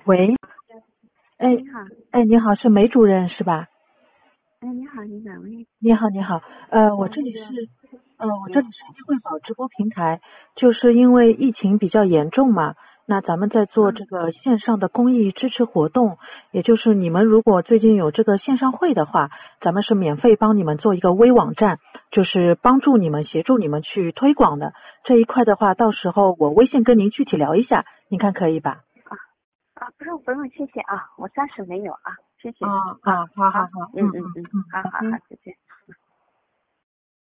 喂，哎你好。 哎，你好，是梅主任是吧？ 你好，你哪位？ 你好，你好，我这里是易惠宝直播平台，就是因为疫情比较严重嘛，那咱们在做这个线上的公益支持活动，也就是你们如果最近有这个线上会的话，咱们是免费帮你们做一个微网站，就是帮助你们协助你们去推广的这一块的话，到时候我微信跟您具体聊一下，您看可以吧？ 不用，谢谢啊，我暂时没有啊，谢谢。 啊好， 啊，好好好， 好，好， 拜拜。 好好，再见。